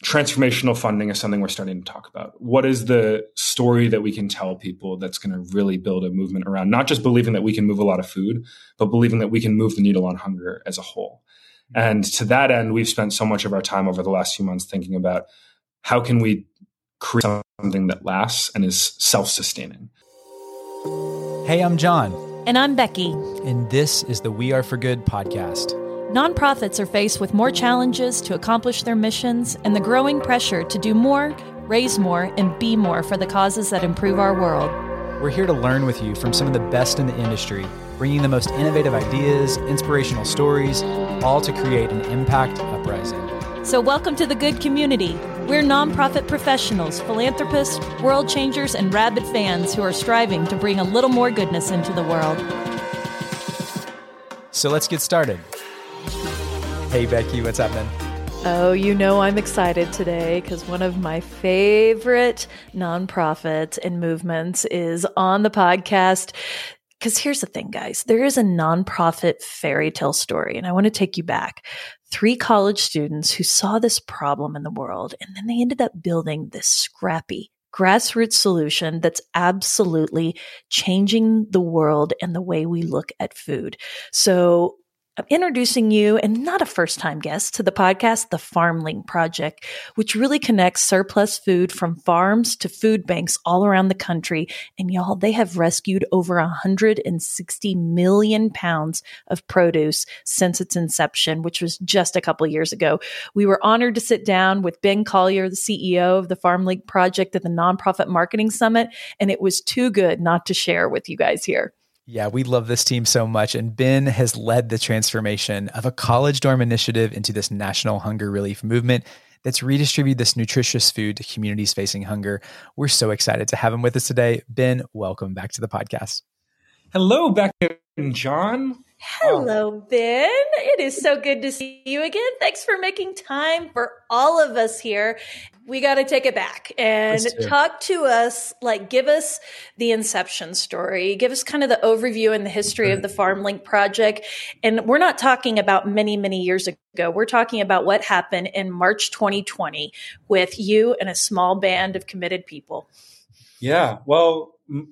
transformational funding is something we're starting to talk about. What is the story that we can tell people that's going to really build a movement around not just believing that we can move a lot of food, but believing that we can move the needle on hunger as a whole? And to that end, we've spent so much of our time over the last few months thinking about how can we create something that lasts and is self-sustaining. Hey, I'm John. And I'm Becky. And this is the We Are for Good podcast. Nonprofits are faced with more challenges to accomplish their missions and the growing pressure to do more, raise more, and be more for the causes that improve our world. We're here to learn with you from some of the best in the industry, bringing the most innovative ideas, inspirational stories, all to create an impact uprising. So welcome to the good community. We're nonprofit professionals, philanthropists, world changers, and rabid fans who are striving to bring a little more goodness into the world. So let's get started. Hey, Becky, what's happening? Oh, you know I'm excited today because one of my favorite nonprofits and movements is on the podcast. Because here's the thing, guys. There is a nonprofit fairy tale story, and I want to take you back. 3 college students who saw this problem in the world, and then they ended up building this scrappy grassroots solution that's absolutely changing the world and the way we look at food. So I'm introducing you, and not a first-time guest, to the podcast, The FarmLink Project, which really connects surplus food from farms to food banks all around the country. And y'all, they have rescued over 160 million pounds of produce since its inception, which was just a couple years ago. We were honored to sit down with Ben Collier, the CEO of the FarmLink Project, at the Nonprofit Marketing Summit, and it was too good not to share with you guys here. Yeah, we love this team so much, and Ben has led the transformation of a college dorm initiative into this national hunger relief movement that's redistributed this nutritious food to communities facing hunger. We're so excited to have him with us today. Ben, welcome back to the podcast. Hello, Becky and John. Hello, Ben. It is so good to see you again. Thanks for making time for all of us here. We got to take it back and talk to us, give us the inception story. Give us kind of the overview and the history of the FarmLink Project. And we're not talking about many, many years ago. We're talking about what happened in March 2020 with you and a small band of committed people. Yeah, well,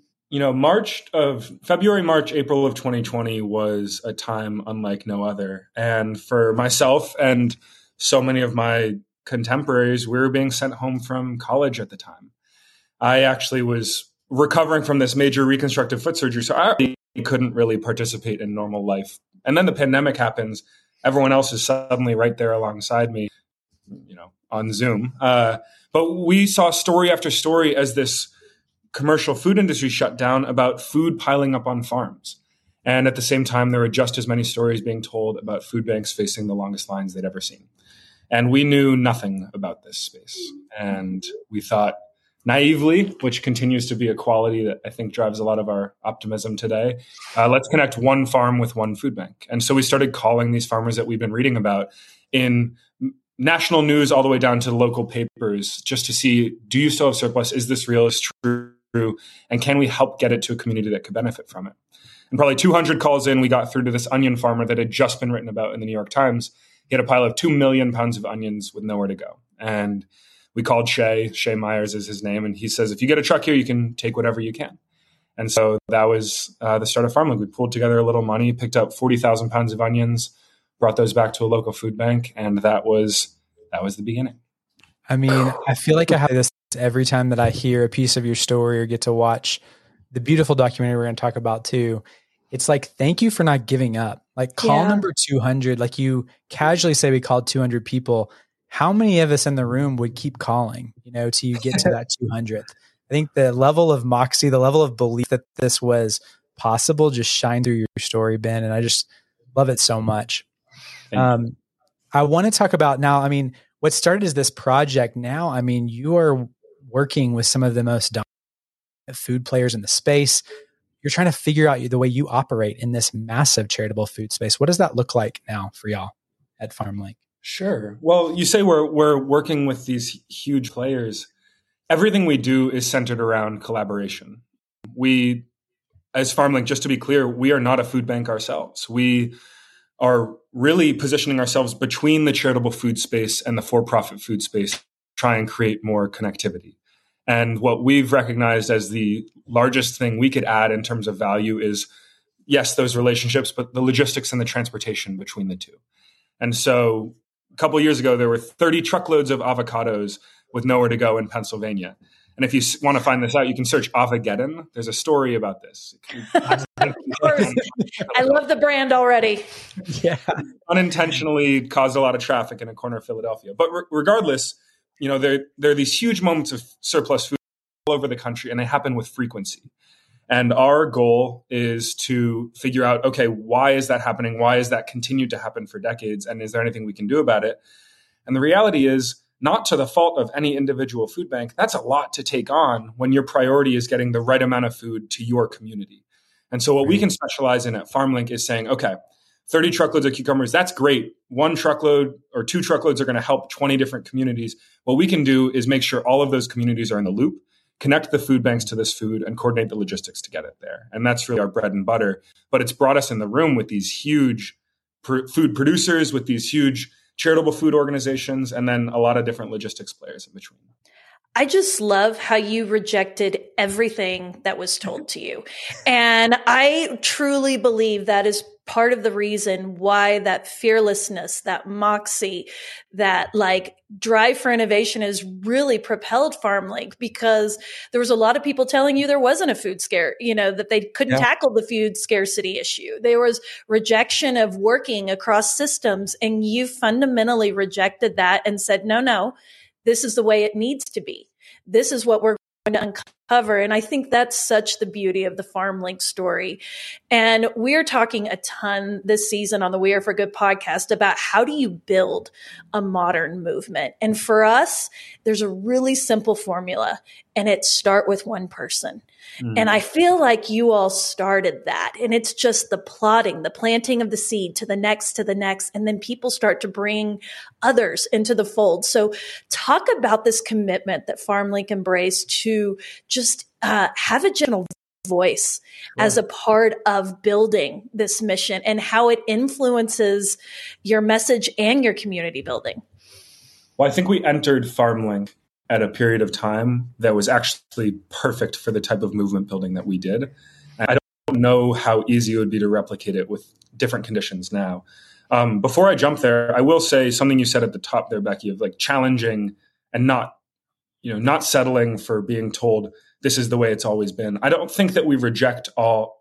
February, March, April of 2020 was a time unlike no other. And for myself and so many of my contemporaries, we were being sent home from college at the time. I actually was recovering from this major reconstructive foot surgery, so I couldn't really participate in normal life. And then the pandemic happens. Everyone else is suddenly right there alongside me, on Zoom. But we saw story after story as this commercial food industry shut down about food piling up on farms. And at the same time, there were just as many stories being told about food banks facing the longest lines they'd ever seen. And we knew nothing about this space. And we thought naively, which continues to be a quality that I think drives a lot of our optimism today, let's connect one farm with one food bank. And so we started calling these farmers that we've been reading about in national news all the way down to local papers just to see, do you still have surplus? Is this real? Is true? And can we help get it to a community that could benefit from it? And probably 200 calls in, we got through to this onion farmer that had just been written about in the New York Times. He had a pile of 2 million pounds of onions with nowhere to go. And we called Shay Myers is his name. And he says, if you get a truck here, you can take whatever you can. And so that was the start of FarmLink. We pulled together a little money, picked up 40,000 pounds of onions, brought those back to a local food bank. And that was the beginning. I mean, I feel like I have this every time that I hear a piece of your story or get to watch the beautiful documentary we're going to talk about too. It's like, thank you for not giving up. Call number 200, you casually say we called 200 people. How many of us in the room would keep calling, till you get to that 200th? I think the level of moxie, the level of belief that this was possible just shined through your story, Ben. And I just love it so much. I want to talk about now, what started as this project now, you are working with some of the most dominant food players in the space. You're trying to figure out the way you operate in this massive charitable food space. What does that look like now for y'all at FarmLink? Sure. Well, you say we're working with these huge players. Everything we do is centered around collaboration. We, as FarmLink, just to be clear, we are not a food bank ourselves. We are really positioning ourselves between the charitable food space and the for-profit food space try and create more connectivity. And what we've recognized as the largest thing we could add in terms of value is, yes, those relationships, but the logistics and the transportation between the two. And so a couple of years ago, there were 30 truckloads of avocados with nowhere to go in Pennsylvania. And if you want to find this out, you can search Avogeddon. There's a story about this. I love the brand already. Yeah. Unintentionally caused a lot of traffic in a corner of Philadelphia. But regardless, there are these huge moments of surplus food all over the country, and they happen with frequency. And our goal is to figure out, okay, why is that happening? Why has that continued to happen for decades? And is there anything we can do about it? And the reality is, not to the fault of any individual food bank, that's a lot to take on when your priority is getting the right amount of food to your community. And so what we can specialize in at FarmLink is saying, okay, 30 truckloads of cucumbers, that's great. 1 truckload or 2 truckloads are going to help 20 different communities. What we can do is make sure all of those communities are in the loop, connect the food banks to this food, and coordinate the logistics to get it there. And that's really our bread and butter. But it's brought us in the room with these huge food producers, with these huge charitable food organizations, and then a lot of different logistics players in between. I just love how you rejected everything that was told to you. And I truly believe that is part of the reason why that fearlessness, that moxie, that drive for innovation has really propelled FarmLink, because there was a lot of people telling you there wasn't a food scare, that they couldn't tackle the food scarcity issue. There was rejection of working across systems, and you fundamentally rejected that and said, no, this is the way it needs to be. This is what we're going to uncover. And I think that's such the beauty of the FarmLink story. And we're talking a ton this season on the We Are for Good podcast about how do you build a modern movement. And for us, there's a really simple formula, and it's start with one person. And I feel like you all started that. And it's just the plotting, the planting of the seed to the next, and then people start to bring others into the fold. So talk about this commitment that FarmLink embraced to just have a general voice as a part of building this mission, and how it influences your message and your community building. Well, I think we entered FarmLink at a period of time that was actually perfect for the type of movement building that we did. And I don't know how easy it would be to replicate it with different conditions now. Before I jump there, I will say something you said at the top there, Becky, of challenging and not settling for being told this is the way it's always been. I don't think that we reject all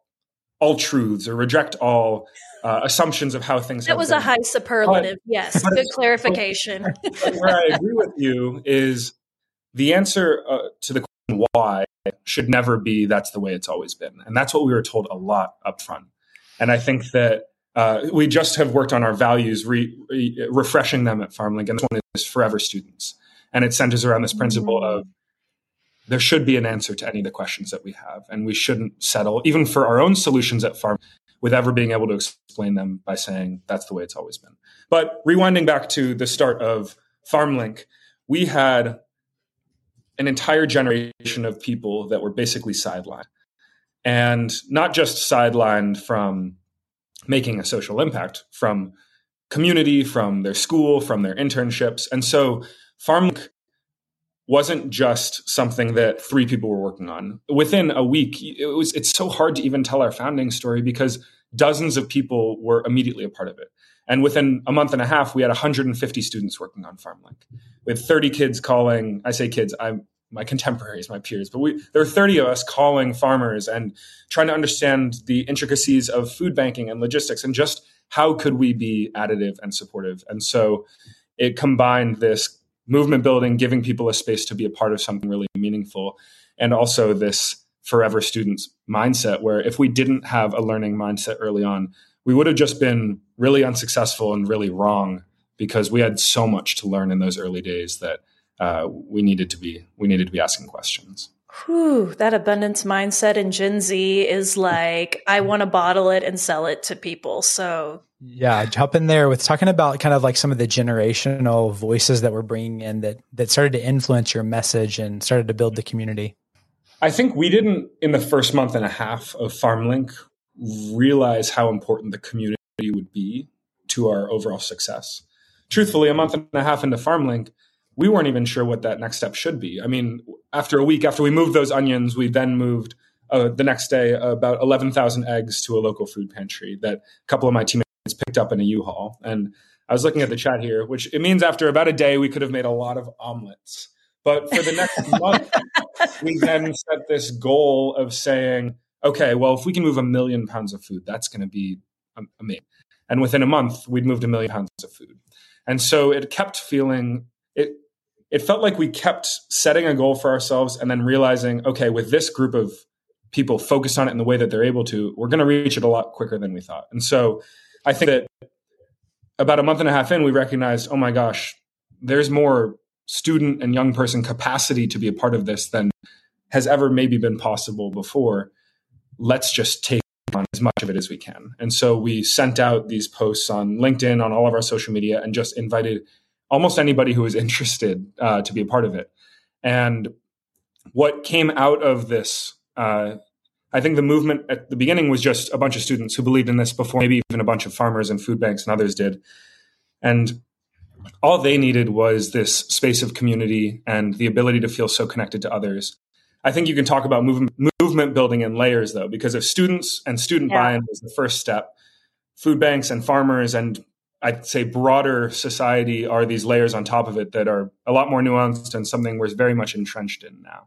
truths or reject all assumptions of how things have been. That was a high superlative. Yes, good clarification. Where I agree with you is the answer to the question why should never be that's the way it's always been. And that's what we were told a lot up front. And I think that we just have worked on our values, refreshing them at FarmLink. And this one is forever students. And it centers around this principle of there should be an answer to any of the questions that we have. And we shouldn't settle, even for our own solutions at Farm, with ever being able to explain them by saying that's the way it's always been. But rewinding back to the start of FarmLink, we had an entire generation of people that were basically sidelined. And not just sidelined from making a social impact, from community, from their school, from their internships. And so FarmLink wasn't just something that 3 people were working on. Within a week, it's so hard to even tell our founding story because dozens of people were immediately a part of it. And within a month and a half, we had 150 students working on FarmLink, with 30 kids calling. I say kids, I'm my contemporaries, my peers, but there are 30 of us calling farmers and trying to understand the intricacies of food banking and logistics and just how could we be additive and supportive. And so it combined this movement building, giving people a space to be a part of something really meaningful, and also this forever students mindset, where if we didn't have a learning mindset early on, we would have just been really unsuccessful and really wrong, because we had so much to learn in those early days that we needed to be asking questions. Whew, that abundance mindset in Gen Z is like, I want to bottle it and sell it to people. So yeah, jump in there with talking about kind of like some of the generational voices that we're bringing in that started to influence your message and started to build the community. I think we didn't, in the first month and a half of FarmLink, realize how important the community would be to our overall success. Truthfully, a month and a half into FarmLink, we weren't even sure what that next step should be. I mean, after a week, after we moved those onions, we then moved the next day about 11,000 eggs to a local food pantry that a couple of my teammates picked up in a U-Haul. And I was looking at the chat here, which it means after about a day, we could have made a lot of omelets. But for the next month, we then set this goal of saying, okay, well, if we can move 1 million pounds of food, that's going to be amazing. And within a month, we'd moved 1 million pounds of food. And so it kept feeling, it felt like we kept setting a goal for ourselves and then realizing, okay, with this group of people focused on it in the way that they're able to, we're going to reach it a lot quicker than we thought. And so I think that about a month and a half in, we recognized, oh my gosh, there's more student and young person capacity to be a part of this than has ever maybe been possible before. Let's just take on as much of it as we can. And so we sent out these posts on LinkedIn, on all of our social media, and just invited almost anybody who was interested to be a part of it. And what came out of this, I think the movement at the beginning was just a bunch of students who believed in this before maybe even a bunch of farmers and food banks and others did. And all they needed was this space of community and the ability to feel so connected to others. I think you can talk about movement building in layers, though, because if students and student buy-in was the first step, food banks and farmers and I'd say broader society are these layers on top of it that are a lot more nuanced and something we're very much entrenched in now.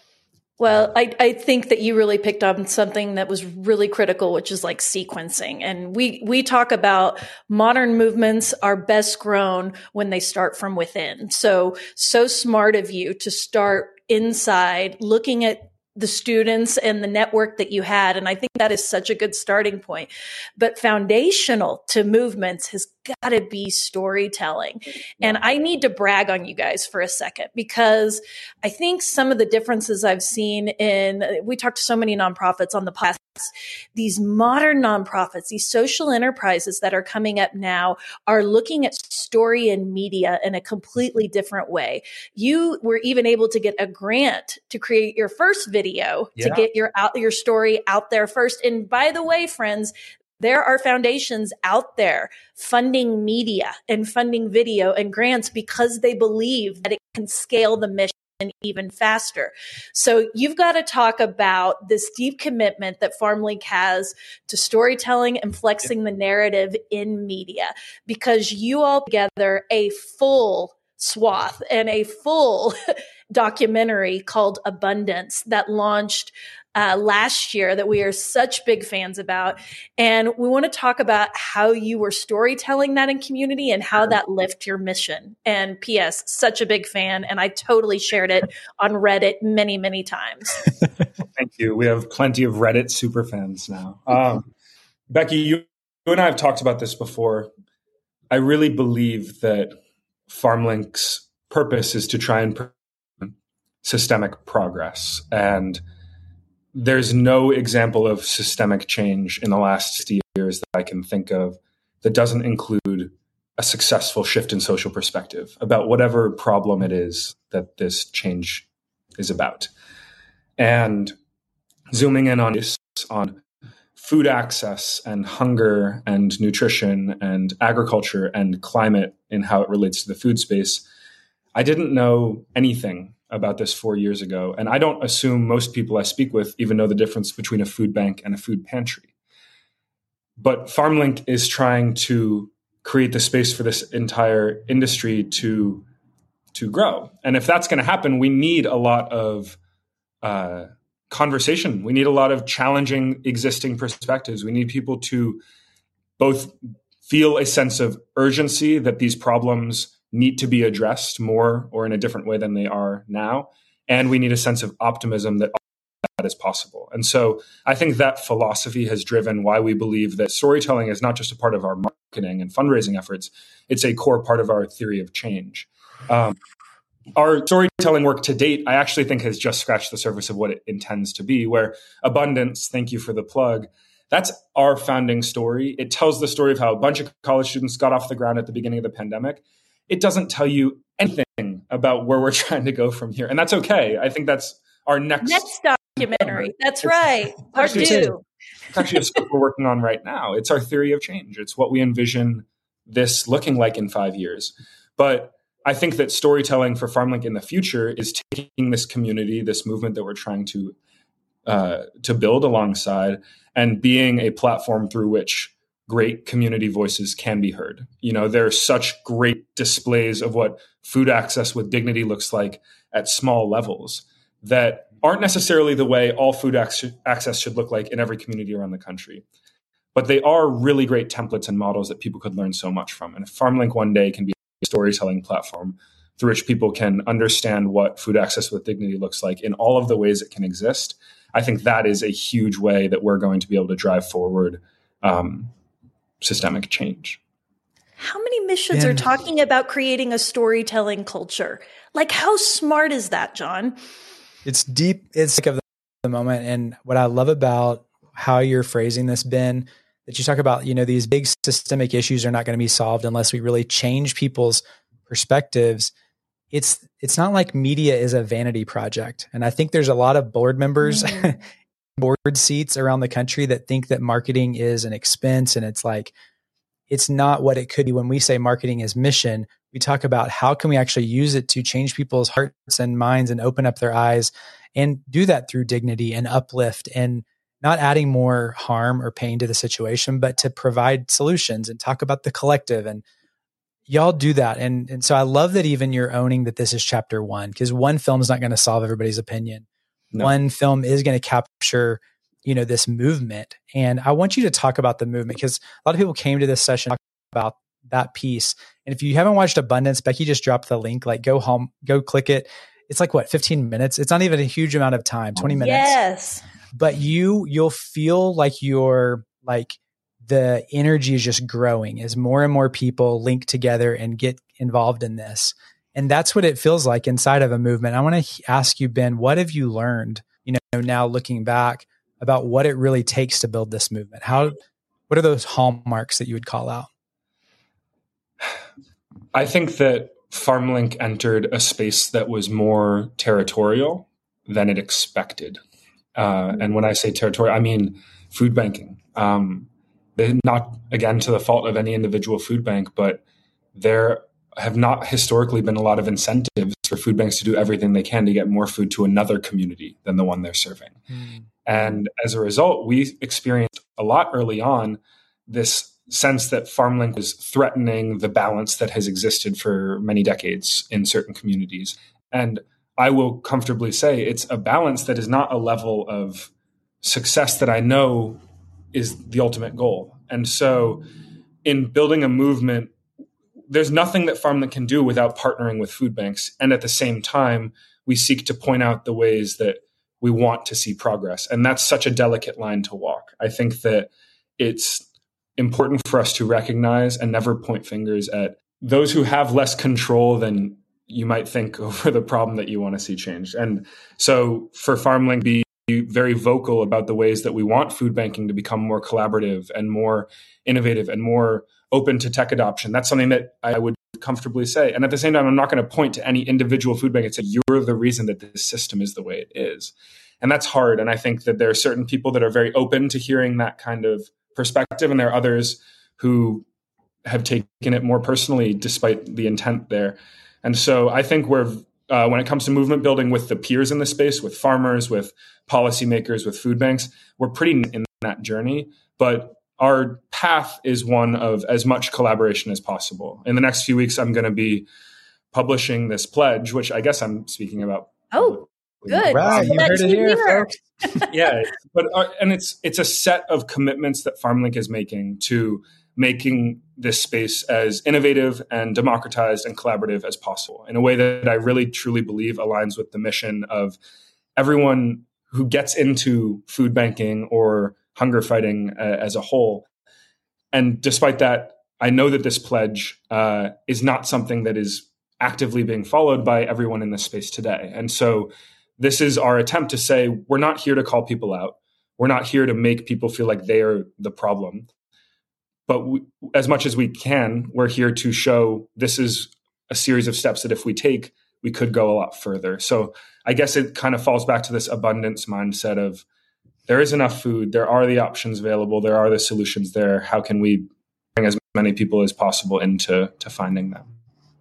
Well, I think that you really picked up on something that was really critical, which is like sequencing. And we talk about modern movements are best grown when they start from within. So smart of you to start inside, looking at the students and the network that you had. And I think that is such a good starting point. But foundational to movements has got to be storytelling. And I need to brag on you guys for a second, because I think some of the differences I've seen we talked to so many nonprofits on the podcast, these modern nonprofits, these social enterprises that are coming up now are looking at story and media in a completely different way. You were even able to get a grant to create your first video to get your story out there first. And by the way, friends, there are foundations out there funding media and funding video and grants because they believe that it can scale the mission even faster. So you've got to talk about this deep commitment that FarmLink has to storytelling and flexing the narrative in media, because you all together a full swath and a full documentary called Abundance that launched last year that we are such big fans about. And we want to talk about how you were storytelling that in community and how that lifted your mission. And P.S., such a big fan. And I totally shared it on Reddit many, many times. Thank you. We have plenty of Reddit super fans now. Becky, you and I have talked about this before. I really believe that FarmLink's purpose is to try and promote systemic progress. And there's no example of systemic change in the last 60 years that I can think of that doesn't include a successful shift in social perspective about whatever problem it is that this change is about. And zooming in on food access and hunger and nutrition and agriculture and climate and how it relates to the food space, I didn't know anything about this 4 years ago. And I don't assume most people I speak with even know the difference between a food bank and a food pantry. But FarmLink is trying to create the space for this entire industry to grow. And if that's going to happen, we need a lot of conversation. We need a lot of challenging existing perspectives. We need people to both feel a sense of urgency that these problems need to be addressed more or in a different way than they are now. And we need a sense of optimism that all that is possible. And so I think that philosophy has driven why we believe that storytelling is not just a part of our marketing and fundraising efforts. It's a core part of our theory of change. Our storytelling work to date, I actually think has just scratched the surface of what it intends to be, where Abundance, thank you for the plug, that's our founding story. It tells the story of how a bunch of college students got off the ground at the beginning of the pandemic. It doesn't tell you anything about where we're trying to go from here. And that's okay. I think that's our next documentary. That's right. Part 2. It's actually a script we're working on right now. It's our theory of change. It's what we envision this looking like in 5 years. But I think that storytelling for FarmLink in the future is taking this community, this movement that we're trying to build alongside, and being a platform through which great community voices can be heard. There are such great displays of what food access with dignity looks like at small levels that aren't necessarily the way all food access should look like in every community around the country. But they are really great templates and models that people could learn so much from. And if FarmLink one day can be a storytelling platform through which people can understand what food access with dignity looks like in all of the ways it can exist, I think that is a huge way that we're going to be able to drive forward systemic change. How many missions are talking about creating a storytelling culture? Like, how smart is that, John? It's deep. It's like of the moment. And what I love about how you're phrasing this, Ben, that you talk about, these big systemic issues are not going to be solved unless we really change people's perspectives. It's not like media is a vanity project. And I think there's a lot of board members, board seats around the country that think that marketing is an expense. And it's not what it could be. When we say marketing is mission, we talk about how can we actually use it to change people's hearts and minds and open up their eyes, and do that through dignity and uplift, and not adding more harm or pain to the situation, but to provide solutions and talk about the collective. And y'all do that. And so I love that even you're owning that this is chapter one, because one film is not going to solve everybody's opinion. No. One film is going to capture, this movement. And I want you to talk about the movement, because a lot of people came to this session about that piece. And if you haven't watched Abundance, Becky just dropped the link, go home, go click it. It's 15 minutes. It's not even a huge amount of time, 20 minutes. Yes. But you'll feel like the energy is just growing as more and more people link together and get involved in this. And that's what it feels like inside of a movement. I want to ask you, Ben, what have you learned, now looking back, about what it really takes to build this movement? What are those hallmarks that you would call out? I think that FarmLink entered a space that was more territorial than it expected. And when I say territorial, I mean food banking. Not, again, to the fault of any individual food bank, but there have not historically been a lot of incentives for food banks to do everything they can to get more food to another community than the one they're serving. And as a result, we experienced a lot early on this sense that FarmLink was threatening the balance that has existed for many decades in certain communities. And I will comfortably say it's a balance that is not a level of success that I know is the ultimate goal. And so in building a movement, there's nothing that FarmLink can do without partnering with food banks. And at the same time, we seek to point out the ways that we want to see progress. And that's such a delicate line to walk. I think that it's important for us to recognize and never point fingers at those who have less control than you might think over the problem that you want to see changed. And so for FarmLink, be very vocal about the ways that we want food banking to become more collaborative and more innovative and more open to tech adoption. That's something that I would comfortably say. And at the same time, I'm not going to point to any individual food bank and say, you're the reason that this system is the way it is. And that's hard. And I think that there are certain people that are very open to hearing that kind of perspective. And there are others who have taken it more personally, despite the intent there. And so I think when it comes to movement building with the peers in the space, with farmers, with policymakers, with food banks, we're pretty in that journey. But our path is one of as much collaboration as possible. In the next few weeks, I'm going to be publishing this pledge, which I guess I'm speaking about. Oh, good. Right. You heard it here, folks. Yeah. And it's a set of commitments that FarmLink is making to making this space as innovative and democratized and collaborative as possible in a way that I really, truly believe aligns with the mission of everyone who gets into food banking or hunger fighting as a whole. And despite that, I know that this pledge is not something that is actively being followed by everyone in this space today. And so this is our attempt to say, we're not here to call people out. We're not here to make people feel like they are the problem. But as much as we can, we're here to show this is a series of steps that if we take, we could go a lot further. So I guess it kind of falls back to this abundance mindset of there is enough food, there are the options available, there are the solutions there. How can we bring as many people as possible into finding them?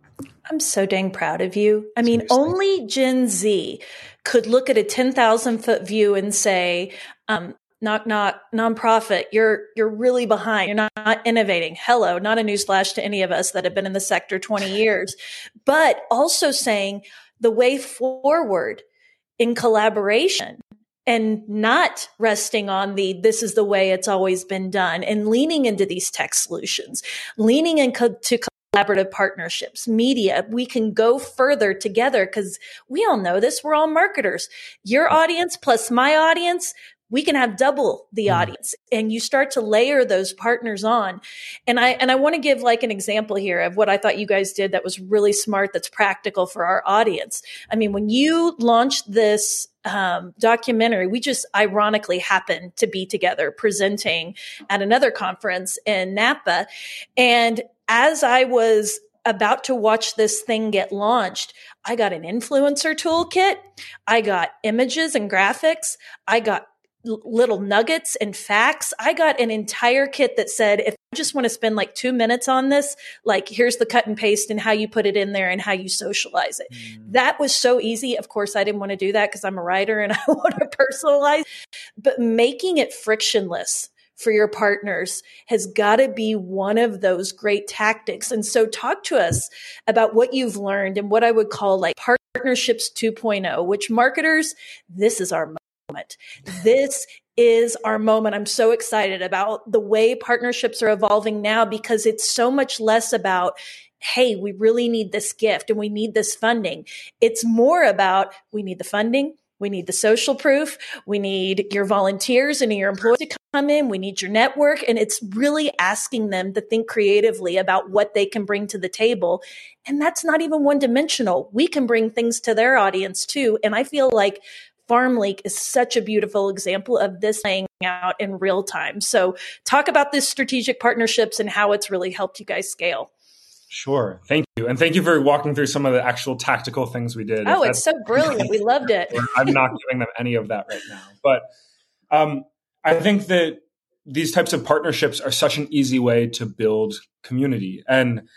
I'm so dang proud of you. I mean, Seriously. only Gen Z could look at a 10,000 foot view and say, knock, knock, nonprofit, you're really behind. You're not innovating. Hello, not a newsflash to any of us that have been in the sector 20 years, but also saying the way forward in collaboration and not resting on this is the way it's always been done, and leaning into these tech solutions, leaning into collaborative partnerships, media. We can go further together because we all know this. We're all marketers. Your audience plus my audience, we can have double the audience, and you start to layer those partners on. And I want to give like an example here of what I thought you guys did that was really smart, that's practical for our audience. I mean, when you launched this documentary, we just ironically happened to be together presenting at another conference in Napa. And as I was about to watch this thing get launched, I got an influencer toolkit. I got images and graphics. I got little nuggets and facts. I got an entire kit that said, if I just want to spend like 2 minutes on this, like here's the cut and paste and how you put it in there and how you socialize it. That was so easy. Of course, I didn't want to do that because I'm a writer and I want to personalize, but making it frictionless for your partners has got to be one of those great tactics. And so talk to us about what you've learned and what I would call like partnerships 2.0, which marketers, this is our moment. This is our moment. I'm so excited about the way partnerships are evolving now, because it's so much less about, hey, we really need this gift and we need this funding. It's more about, we need the funding. We need the social proof. We need your volunteers and your employees to come in. We need your network. And it's really asking them to think creatively about what they can bring to the table. And that's not even one dimensional. We can bring things to their audience too. And I feel like FarmLink is such a beautiful example of this playing out in real time. So talk about this strategic partnerships and how it's really helped you guys scale. Sure. Thank you. And thank you for walking through some of the actual tactical things we did. Oh, it's so brilliant. We loved it. I'm not giving them any of that right now. But I think that these types of partnerships are such an easy way to build community. And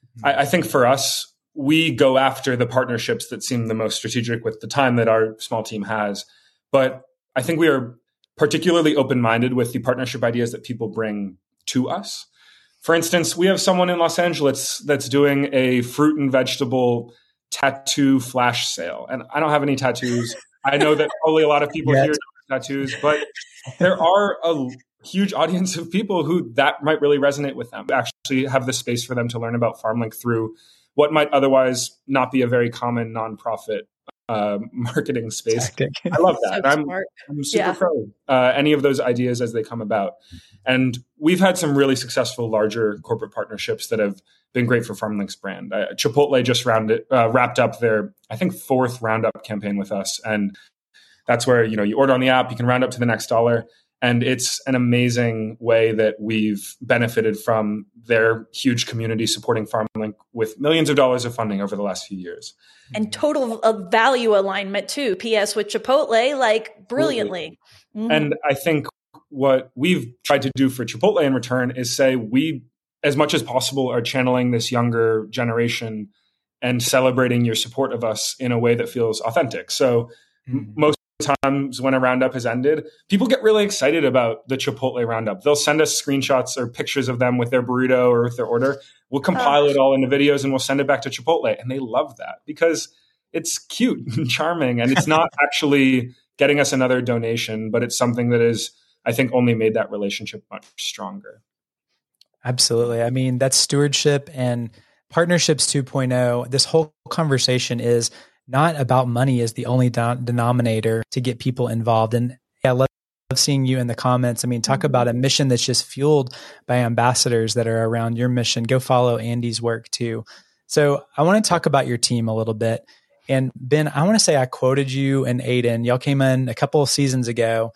I think for us, we go after the partnerships that seem the most strategic with the time that our small team has. But I think we are particularly open-minded with the partnership ideas that people bring to us. For instance, we have someone in Los Angeles that's doing a fruit and vegetable tattoo flash sale. And I don't have any tattoos. I know that probably a lot of people here have tattoos, but there are a huge audience of people who that might really resonate with them. We actually have the space for them to learn about FarmLink through what might otherwise not be a very common nonprofit marketing space. I love that. So I'm super pro any of those ideas as they come about. And we've had some really successful larger corporate partnerships that have been great for FarmLink's brand. Chipotle just wrapped up their, I think, 4th roundup campaign with us. And that's where, you order on the app, you can round up to the next dollar. And it's an amazing way that we've benefited from their huge community supporting FarmLink with millions of dollars of funding over the last few years. And total value alignment too. P.S. with Chipotle, like brilliantly. Mm-hmm. And I think what we've tried to do for Chipotle in return is say we, as much as possible, are channeling this younger generation and celebrating your support of us in a way that feels authentic. So most times when a roundup has ended, people get really excited about the Chipotle roundup. They'll send us screenshots or pictures of them with their burrito or with their order. We'll compile it all into videos and we'll send it back to Chipotle. And they love that because it's cute and charming. And it's not actually getting us another donation, but it's something that is, I think, only made that relationship much stronger. Absolutely. I mean, that's stewardship and partnerships 2.0. This whole conversation is not about money as the only denominator to get people involved. And I love seeing you in the comments. I mean, talk about a mission that's just fueled by ambassadors that are around your mission. Go follow Andy's work too. So I want to talk about your team a little bit. And Ben, I want to say I quoted you and Aiden. Y'all came in a couple of seasons ago.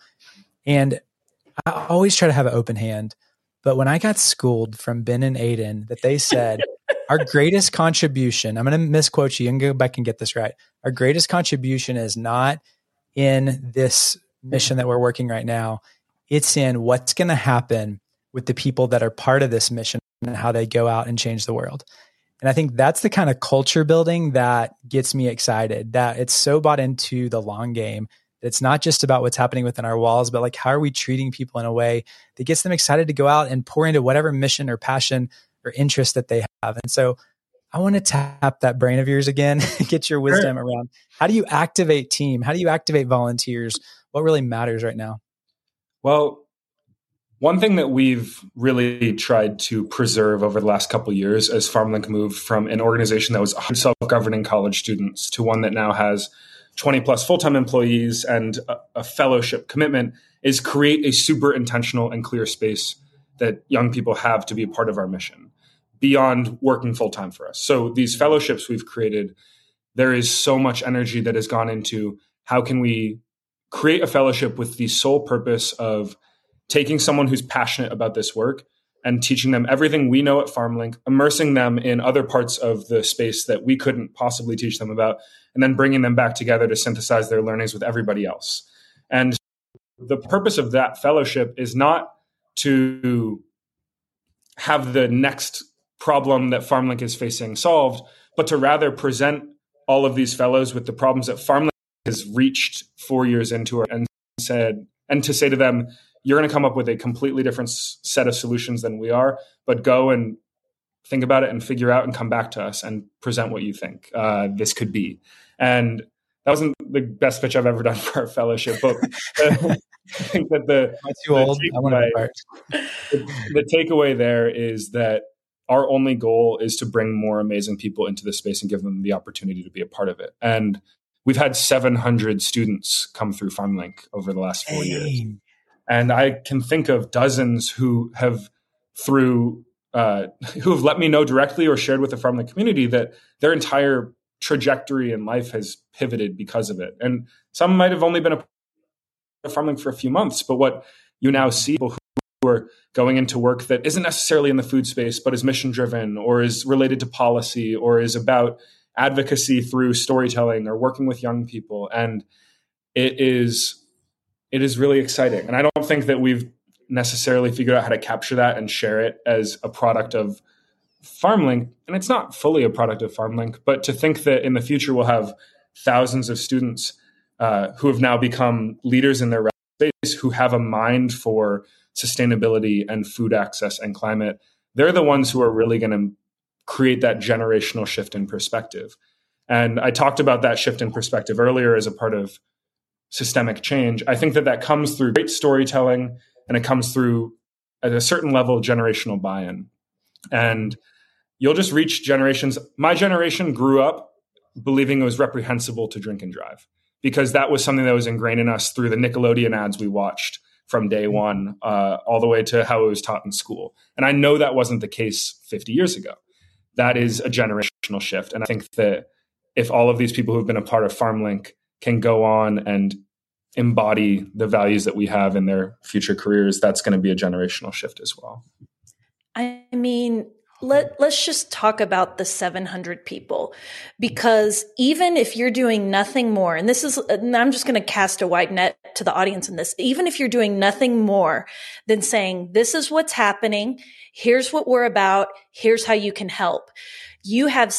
And I always try to have an open hand. But when I got schooled from Ben and Aiden that they said, our greatest contribution, I'm going to misquote you, you can go back and get this right. Our greatest contribution is not in this mission that we're working right now. It's in what's going to happen with the people that are part of this mission and how they go out and change the world. And I think that's the kind of culture building that gets me excited, that it's so bought into the long game. It's not just about what's happening within our walls, but like, how are we treating people in a way that gets them excited to go out and pour into whatever mission or passion or interest that they have. And so I want to tap that brain of yours again, get your wisdom around how do you activate team? How do you activate volunteers? What really matters right now? Well, one thing that we've really tried to preserve over the last couple of years as FarmLink moved from an organization that was self-governing college students to one that now has 20 plus full-time employees and a fellowship commitment is create a super intentional and clear space that young people have to be a part of our mission beyond working full-time for us. So these fellowships we've created, there is so much energy that has gone into how can we create a fellowship with the sole purpose of taking someone who's passionate about this work and teaching them everything we know at FarmLink, immersing them in other parts of the space that we couldn't possibly teach them about, and then bringing them back together to synthesize their learnings with everybody else. And the purpose of that fellowship is not to have the next problem that FarmLink is facing solved, but to rather present all of these fellows with the problems that FarmLink has reached 4 years into it and to say to them, you're going to come up with a completely different set of solutions than we are, but go and think about it and figure out and come back to us and present what you think this could be. And that wasn't the best pitch I've ever done for our fellowship, but I think that the takeaway there is that our only goal is to bring more amazing people into the space and give them the opportunity to be a part of it. And we've had 700 students come through FarmLink over the last 4 years. And I can think of dozens who have let me know directly or shared with the FarmLink community that their entire trajectory in life has pivoted because of it. And some might have only been a FarmLink for a few months, but what you now see people who are going into work that isn't necessarily in the food space, but is mission driven or is related to policy or is about advocacy through storytelling or working with young people. And it is really exciting. And I don't think that we've necessarily figured out how to capture that and share it as a product of FarmLink. And it's not fully a product of FarmLink, but to think that in the future we'll have thousands of students who have now become leaders in their space, who have a mind for sustainability and food access and climate, they're the ones who are really going to create that generational shift in perspective. And I talked about that shift in perspective earlier as a part of systemic change. I think that comes through great storytelling, and it comes through at a certain level of generational buy-in. And you'll just reach generations. My generation grew up believing it was reprehensible to drink and drive because that was something that was ingrained in us through the Nickelodeon ads we watched from day one, all the way to how it was taught in school. And I know that wasn't the case 50 years ago. That is a generational shift. And I think that if all of these people who've been a part of FarmLink can go on and embody the values that we have in their future careers, that's going to be a generational shift as well. I mean, let's just talk about the 700 people, because even if you're doing nothing more, and I'm just going to cast a wide net to the audience in this, even if you're doing nothing more than saying, this is what's happening, here's what we're about, here's how you can help. You have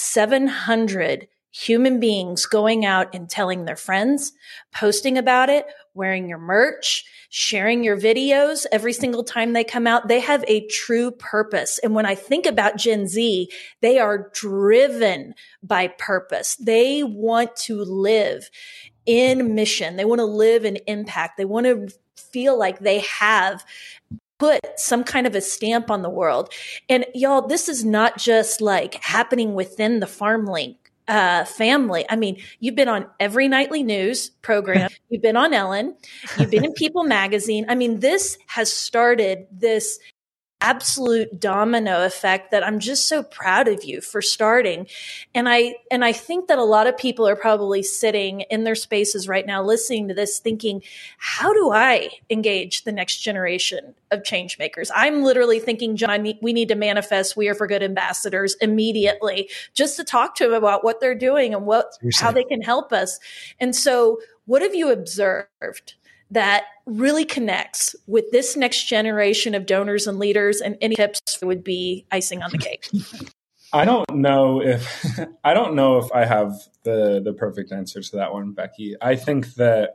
700 human beings going out and telling their friends, posting about it, wearing your merch, sharing your videos every single time they come out. They have a true purpose. And when I think about Gen Z, they are driven by purpose. They want to live in mission. They want to live in impact. They want to feel like they have put some kind of a stamp on the world. And y'all, this is not just like happening within the FarmLink family. I mean, you've been on every nightly news program. You've been on Ellen. You've been in People magazine. I mean, this has started this absolute domino effect that I'm just so proud of you for starting. And I think that a lot of people are probably sitting in their spaces right now listening to this thinking, how do I engage the next generation of change makers? I'm literally thinking, John, we need to manifest We Are for Good ambassadors immediately just to talk to them about what they're doing and how they can help us. And so what have you observed that really connects with this next generation of donors and leaders, and any tips would be icing on the cake? I don't know if I don't know if I have the perfect answer to that one, Becky. I think that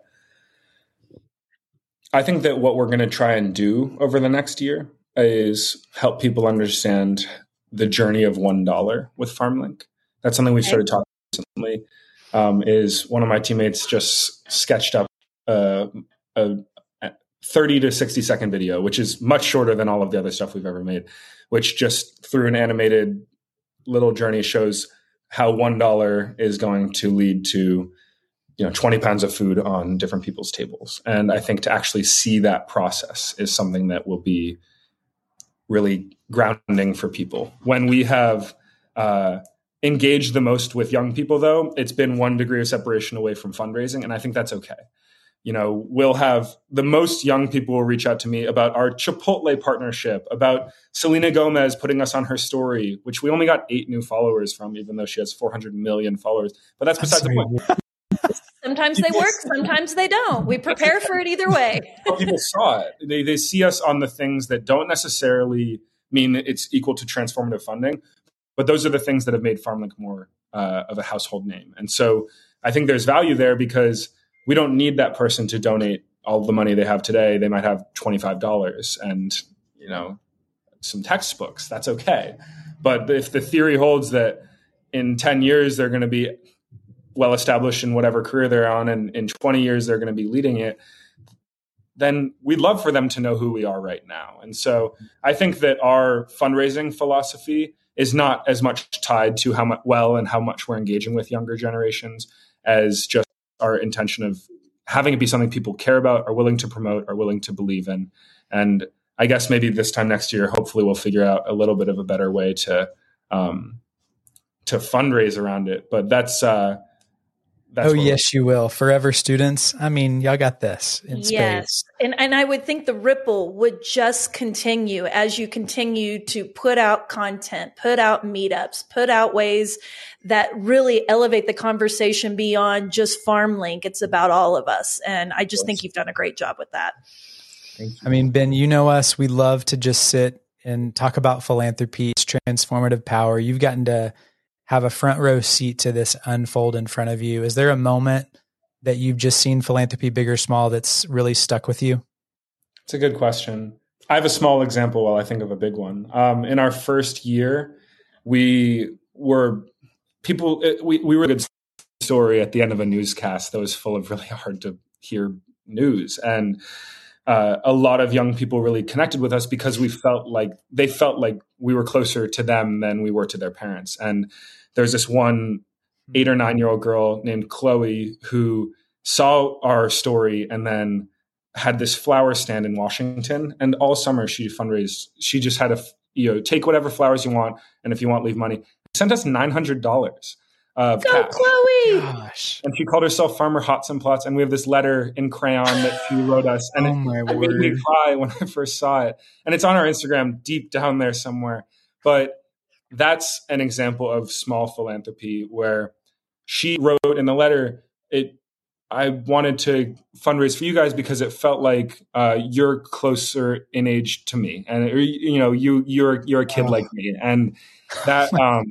what we're going to try and do over the next year is help people understand the journey of $1 with FarmLink. That's something we've started talking about recently. Is one of my teammates just sketched up a 30 to 60 second video, which is much shorter than all of the other stuff we've ever made, which just through an animated little journey shows how $1 is going to lead to 20 pounds of food on different people's tables. And I think to actually see that process is something that will be really grounding for people. When we have engaged the most with young people, though, it's been 1 degree of separation away from fundraising. And I think that's okay. We'll have the most young people will reach out to me about our Chipotle partnership, about Selena Gomez putting us on her story, which we only got 8 new followers from, even though she has 400 million followers. But that's beside the point. Sometimes they work, sometimes they don't. We prepare for it either way. People saw it. They see us on the things that don't necessarily mean it's equal to transformative funding, but those are the things that have made FarmLink more of a household name. And so I think there's value there because we don't need that person to donate all the money they have today. They might have $25 and, some textbooks. That's okay. But if the theory holds that in 10 years, they're going to be well established in whatever career they're on, and in 20 years, they're going to be leading it, then we'd love for them to know who we are right now. And so I think that our fundraising philosophy is not as much tied to how much we're engaging with younger generations as just our intention of having it be something people care about, are willing to promote, are willing to believe in. And I guess maybe this time next year, hopefully we'll figure out a little bit of a better way to fundraise around it. But that's yes, you will. Forever students. I mean, y'all got this in space. Yes. And I would think the ripple would just continue as you continue to put out content, put out meetups, put out ways that really elevate the conversation beyond just FarmLink. It's about all of us. And I just think you've done a great job with that. Thank you. I mean, Ben, you know us. We love to just sit and talk about philanthropy, its transformative power. You've gotten to have a front row seat to this unfold in front of you. Is there a moment that you've just seen philanthropy, big or small, that's really stuck with you? It's a good question. I have a small example while I think of a big one. In our first year, we were a good story at the end of a newscast that was full of really hard to hear news. And a lot of young people really connected with us because they felt like we were closer to them than we were to their parents. And there's this one 8 or 9 year old girl named Chloe who saw our story and then had this flower stand in Washington. And all summer she fundraised. She just had take whatever flowers you want. And if you want, leave money. She sent us $900 of cash. Chloe! Gosh. And she called herself Farmer Hotzenplotz. And we have this letter in crayon that she wrote us. And it made me cry when I first saw it. And it's on our Instagram deep down there somewhere. But that's an example of small philanthropy where she wrote in the letter, I wanted to fundraise for you guys because it felt like you're closer in age to me. And, you're a kid like me. And that...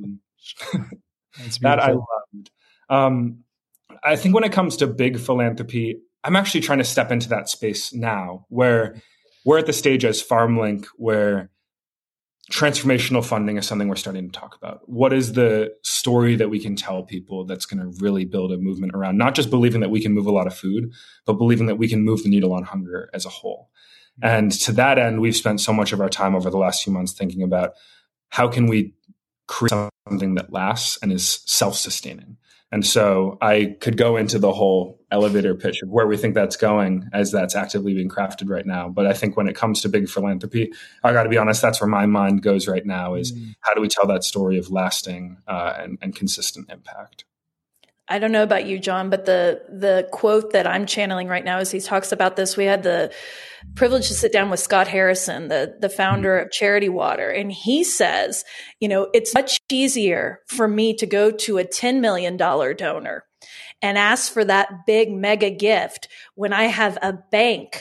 that I loved. I think when it comes to big philanthropy, I'm actually trying to step into that space now where we're at the stage as FarmLink where transformational funding is something we're starting to talk about. What is the story that we can tell people that's going to really build a movement around not just believing that we can move a lot of food, but believing that we can move the needle on hunger as a whole. And to that end, we've spent so much of our time over the last few months thinking about how can we create something that lasts and is self-sustaining. And so I could go into the whole elevator pitch of where we think that's going as that's actively being crafted right now. But I think when it comes to big philanthropy, I got to be honest, that's where my mind goes right now is how do we tell that story of lasting and consistent impact? I don't know about you, John, but the quote that I'm channeling right now as he talks about this, we had the privilege to sit down with Scott Harrison, the founder of Charity Water. And he says, it's much easier for me to go to a $10 million donor and ask for that big mega gift when I have a bank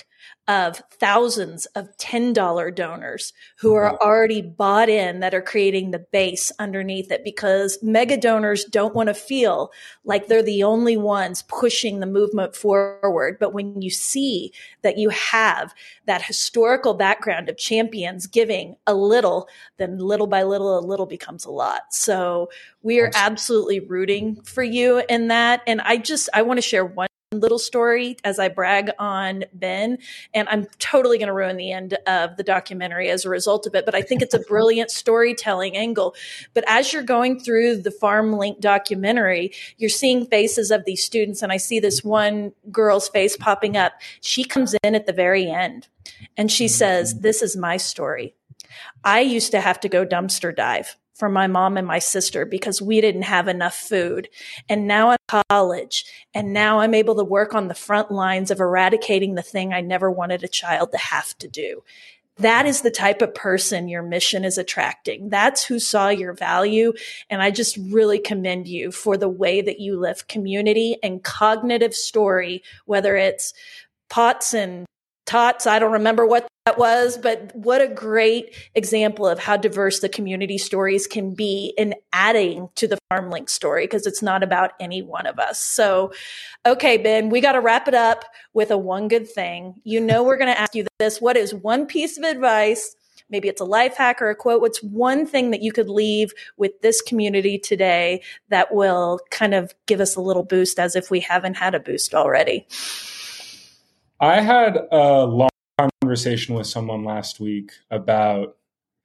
of thousands of $10 donors who are already bought in, that are creating the base underneath it, because mega donors don't want to feel like they're the only ones pushing the movement forward. But when you see that you have that historical background of champions giving a little, then little by little, a little becomes a lot. So we are absolutely rooting for you in that. And I want to share one little story as I brag on Ben, and I'm totally going to ruin the end of the documentary as a result of it, but I think it's a brilliant storytelling angle. But as you're going through the FarmLink documentary, you're seeing faces of these students, and I see this one girl's face popping up. She comes in at the very end and she says, "This is my story. I used to have to go dumpster dive for my mom and my sister because we didn't have enough food. And now I'm in college, and now I'm able to work on the front lines of eradicating the thing I never wanted a child to have to do." That is the type of person your mission is attracting. That's who saw your value. And I just really commend you for the way that you live community and cognitive story, whether it's pots and tots. I don't remember what that was, but what a great example of how diverse the community stories can be in adding to the FarmLink story, because it's not about any one of us. So, okay, Ben, we got to wrap it up with a one good thing. You know, we're going to ask you this. What is one piece of advice? Maybe it's a life hack or a quote. What's one thing that you could leave with this community today that will kind of give us a little boost, as if we haven't had a boost already? I had a long conversation with someone last week about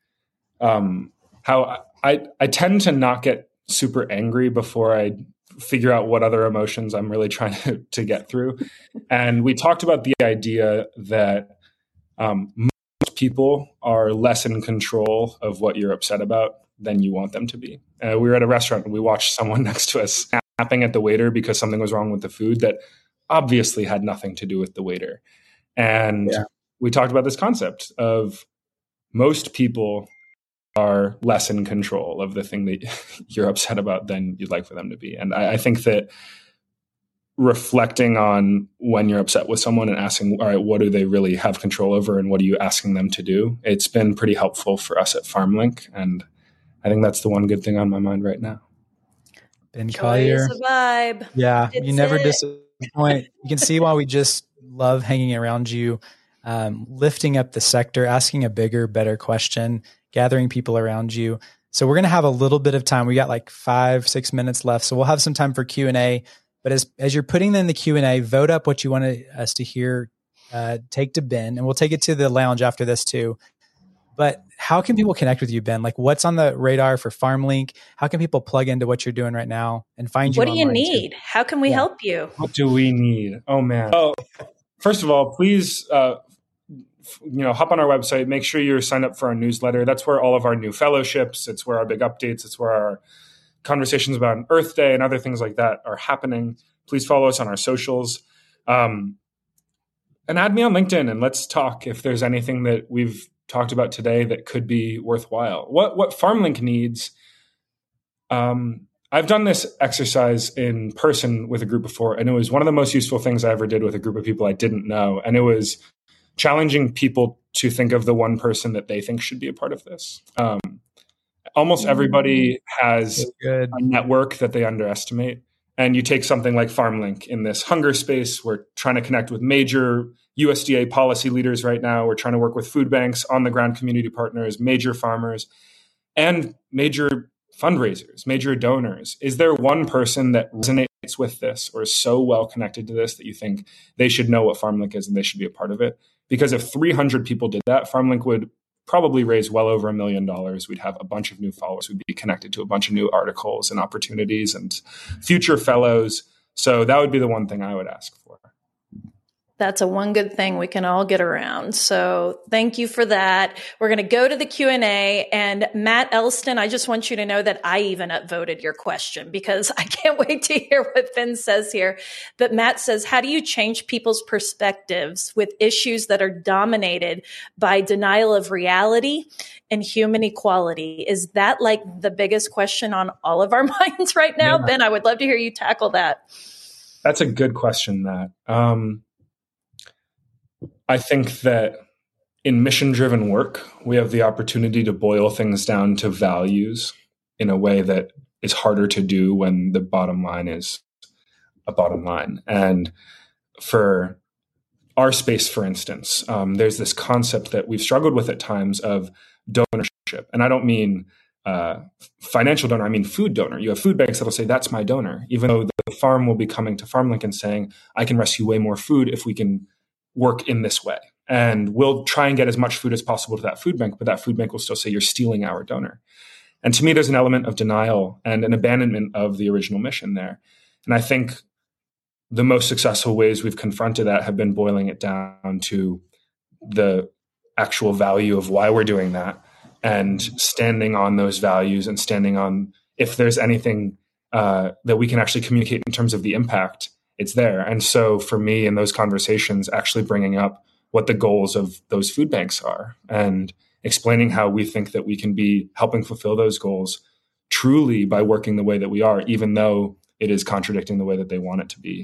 how I tend to not get super angry before I figure out what other emotions I'm really trying to get through. And we talked about the idea that most people are less in control of what you're upset about than you want them to be. We were at a restaurant and we watched someone next to us snapping at the waiter because something was wrong with the food that obviously had nothing to do with the waiter. And we talked about this concept of most people are less in control of the thing that you're upset about than you'd like for them to be. And I think that reflecting on when you're upset with someone and asking, all right, what do they really have control over and what are you asking them to do? It's been pretty helpful for us at FarmLink. And I think that's the one good thing on my mind right now. Ben Collier. Joy is a vibe. Yeah, It's you never it. disappoint. You can see why we just love hanging around you, lifting up the sector, asking a bigger, better question, gathering people around you. So we're going to have a little bit of time. We got like 5-6 minutes left. So we'll have some time for Q&A. But as you're putting in the Q&A, vote up what you want us to hear, take to Ben, and we'll take it to the lounge after this too. But how can people connect with you, Ben? Like, what's on the radar for FarmLink? How can people plug into what you're doing right now and find you? What do you online need? too? How can we help you? What do we need? Oh, man. Oh, first of all, please, hop on our website. Make sure you're signed up for our newsletter. That's where all of our new fellowships, it's where our big updates, it's where our conversations about Earth Day and other things like that are happening. Please follow us on our socials. And add me on LinkedIn and let's talk if there's anything that we've talked about today that could be worthwhile. What FarmLink needs, I've done this exercise in person with a group before, and it was one of the most useful things I ever did with a group of people I didn't know. And it was challenging people to think of the one person that they think should be a part of this. Almost everybody has a network that they underestimate. And you take something like FarmLink in this hunger space. We're trying to connect with major USDA policy leaders right now. We're trying to work with food banks, on-the-ground community partners, major farmers, and major fundraisers, major donors. Is there one person that resonates with this or is so well connected to this that you think they should know what FarmLink is and they should be a part of it? Because if 300 people did that, FarmLink would probably raise well over $1 million. We'd have a bunch of new followers. We'd be connected to a bunch of new articles and opportunities and future fellows. So that would be the one thing I would ask for. That's a one good thing we can all get around. So thank you for that. We're going to go to the Q&A, and Matt Elston, I just want you to know that I even upvoted your question because I can't wait to hear what Ben says here. But Matt says, how do you change people's perspectives with issues that are dominated by denial of reality and human equality? Is that like the biggest question on all of our minds right now? Yeah. Ben, I would love to hear you tackle that. That's a good question, Matt. I think that in mission-driven work, we have the opportunity to boil things down to values in a way that is harder to do when the bottom line is a bottom line. And for our space, for instance, there's this concept that we've struggled with at times of donorship. And I don't mean financial donor, I mean food donor. You have food banks that'll say, that's my donor, even though the farm will be coming to FarmLink and saying, I can rescue way more food if we can work in this way. And we'll try and get as much food as possible to that food bank, but that food bank will still say, you're stealing our donor. And to me, there's an element of denial and an abandonment of the original mission there. And I think the most successful ways we've confronted that have been boiling it down to the actual value of why we're doing that and standing on those values and standing on, if there's anything that we can actually communicate in terms of the impact, it's there. And so for me in those conversations, actually bringing up what the goals of those food banks are and explaining how we think that we can be helping fulfill those goals truly by working the way that we are, even though it is contradicting the way that they want it to be.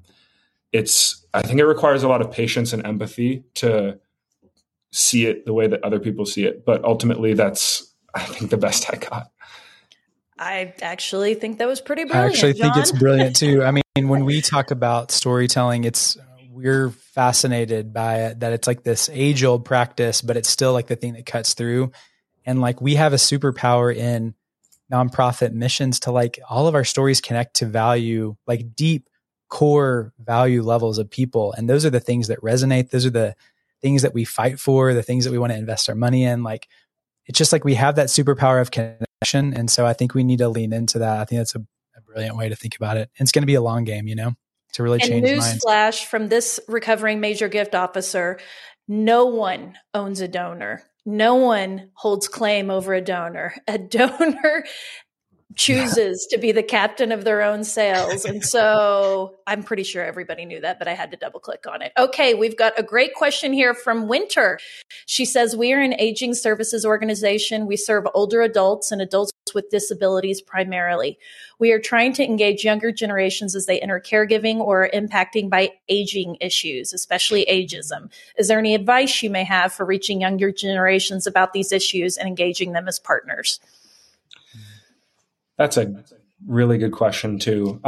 I think it requires a lot of patience and empathy to see it the way that other people see it. But ultimately, that's, I think, the best I got. I actually think that was pretty brilliant. I actually John. think it's brilliant too. I mean, when we talk about storytelling, we're fascinated by it, that it's like this age-old practice, but it's still like the thing that cuts through. And like we have a superpower in nonprofit missions to like all of our stories connect to value, like deep core value levels of people. And those are the things that resonate. Those are the things that we fight for, the things that we want to invest our money in. Like, it's just like we have that superpower of connection. And so I think we need to lean into that. I think that's a brilliant way to think about it. And it's going to be a long game, to really change minds. And newsflash from this recovering major gift officer, no one owns a donor. No one holds claim over a donor. A donor chooses to be the captain of their own sails. And so I'm pretty sure everybody knew that, but I had to double click on it. Okay, we've got a great question here from Winter. She says, we are an aging services organization. We serve older adults and adults with disabilities primarily. We are trying to engage younger generations as they enter caregiving or are impacting by aging issues, especially ageism. Is there any advice you may have for reaching younger generations about these issues and engaging them as partners? That's a really good question too.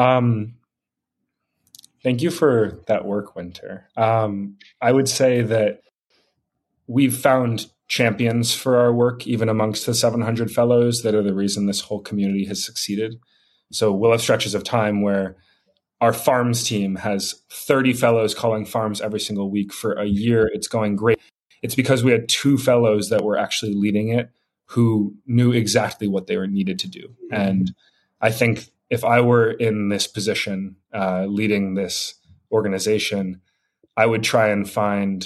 Thank you for that work, Winter. I would say that we've found champions for our work, even amongst the 700 fellows that are the reason this whole community has succeeded. So we'll have stretches of time where our farms team has 30 fellows calling farms every single week for a year. It's going great. It's because we had 2 fellows that were actually leading it who knew exactly what they were needed to do. And I think if I were in this position, leading this organization, I would try and find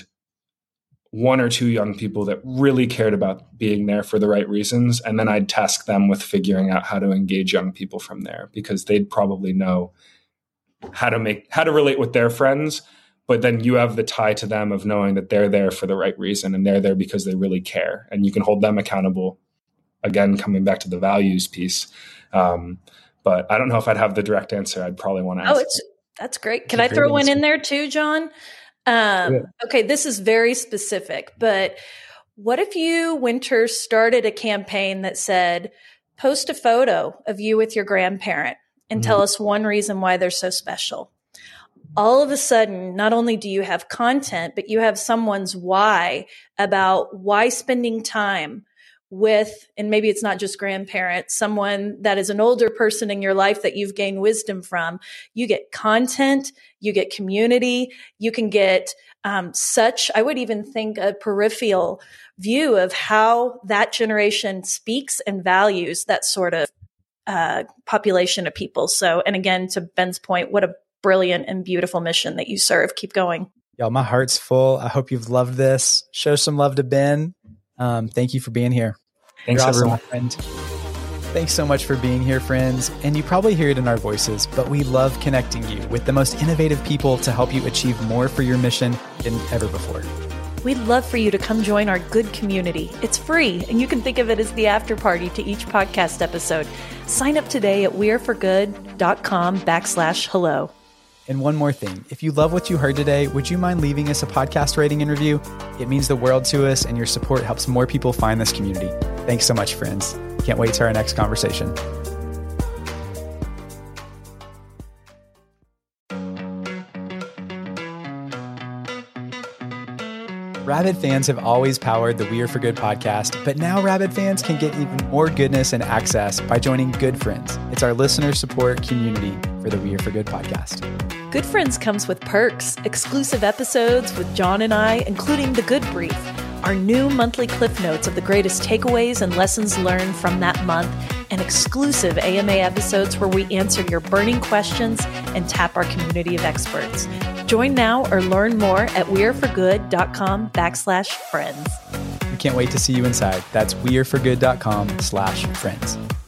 1 or 2 young people that really cared about being there for the right reasons. And then I'd task them with figuring out how to engage young people from there, because they'd probably know how to relate with their friends. But then you have the tie to them of knowing that they're there for the right reason and they're there because they really care, and you can hold them accountable. Again, coming back to the values piece. But I don't know if I'd have the direct answer. I'd probably want to ask. That's great. Can I throw one in there too, John? Okay, this is very specific, but what if you, Winter, started a campaign that said, post a photo of you with your grandparent and tell us one reason why they're so special. All of a sudden, not only do you have content, but you have someone's why about why spending time with, and maybe it's not just grandparents, someone that is an older person in your life that you've gained wisdom from. You get content, you get community, you can get I would even think a peripheral view of how that generation speaks and values that sort of population of people. So, and again, to Ben's point, what a brilliant and beautiful mission that you serve. Keep going. Y'all, my heart's full. I hope you've loved this. Show some love to Ben. Thank you for being here. Thanks, everyone. Friend. Thanks so much for being here, friends. And you probably hear it in our voices, but we love connecting you with the most innovative people to help you achieve more for your mission than ever before. We'd love for you to come join our good community. It's free, and you can think of it as the after party to each podcast episode. Sign up today at weareforgood.com/hello. And one more thing, if you love what you heard today, would you mind leaving us a podcast rating and review? It means the world to us, and your support helps more people find this community. Thanks so much, friends. Can't wait to our next conversation. Rabid fans have always powered the We Are For Good podcast, but now Rabid fans can get even more goodness and access by joining Good Friends. It's our listener support community for the We Are For Good podcast. Good Friends comes with perks, exclusive episodes with John and I, including The Good Brief, our new monthly cliff notes of the greatest takeaways and lessons learned from that month, and exclusive AMA episodes where we answer your burning questions and tap our community of experts. Join now or learn more at weareforgood.com/friends. We can't wait to see you inside. That's weareforgood.com/friends.